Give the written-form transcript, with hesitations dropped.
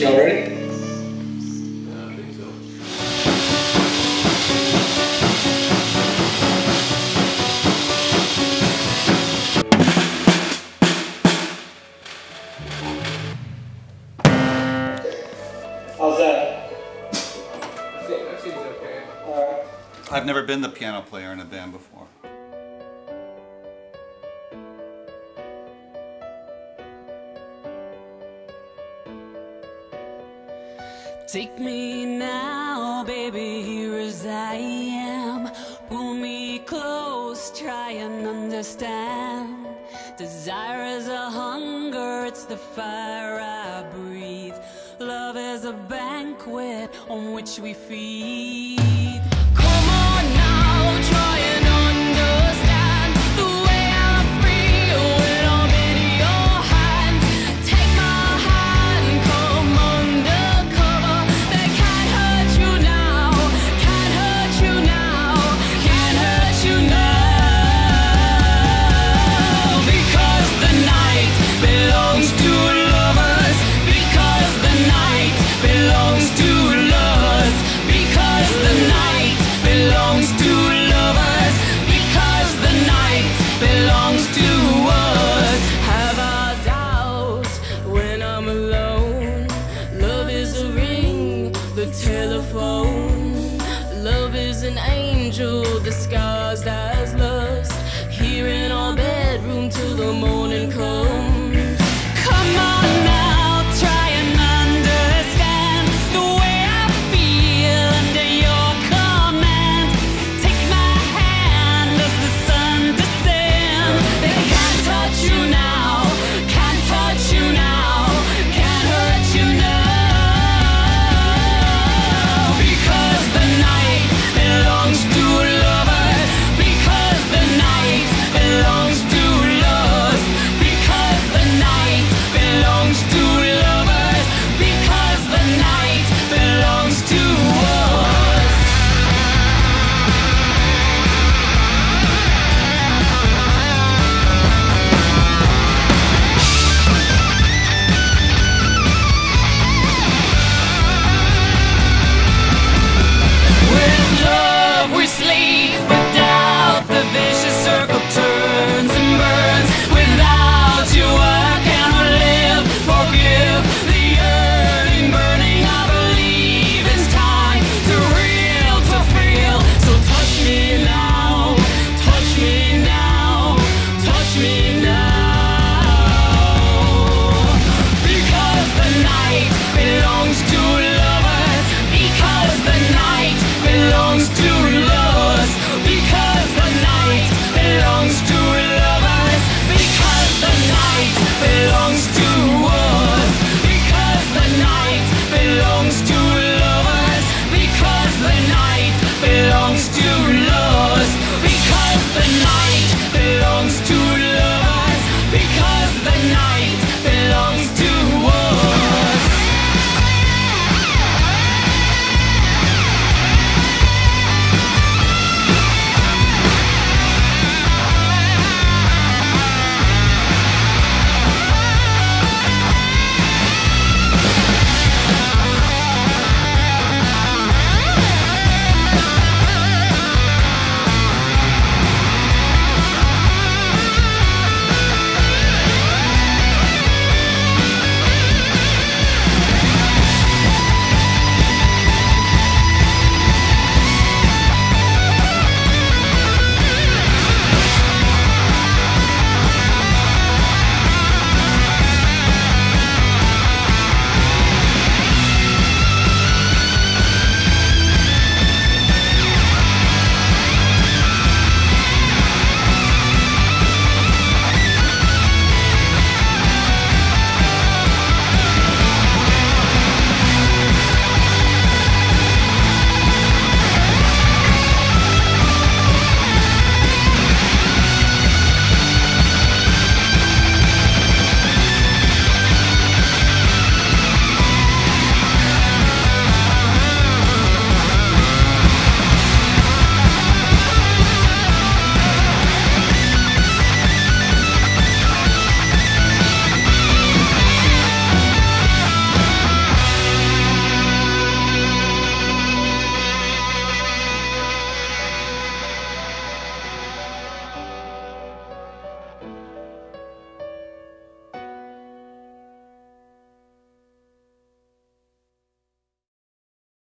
Y'all ready? I think so. How's that? That seems okay. Alright. I've never been the piano player in a band before. Take me now, baby, here as I am. Pull me close, try and understand. Desire is a hunger, it's the fire I breathe. Love is a banquet on which we feed. Come on now, try and understand the way I feel when I'm in your hands. Take my hand, come undercover. They can't hurt you now, can't hurt you now, can't hurt you now. Because the night belongs to lovers. Because the night belongs to lovers. Because the night belongs to lovers. Because the night belongs to us. Have I doubts when I'm alone? Love is a ring, the telephone. Love is an angel disguised as lust. Here in our bedroom till the morning comes. Come on now, try and understand the way I feel under your command. Take my hand as the sun descends. They can't touch you now, can't touch you now, can't hurt you now. Because the night belongs to lovers. Because the night belongs to lovers. Because the night belongs to lovers. Because the night belongs to us. With love we sleep, without the vicious circle turns and burns. Without you I cannot live. Forgive the yearning, burning. I believe it's time to real, to feel. So touch me now, touch me now, touch me now. Because the night belongs to lovers. Because the night belongs to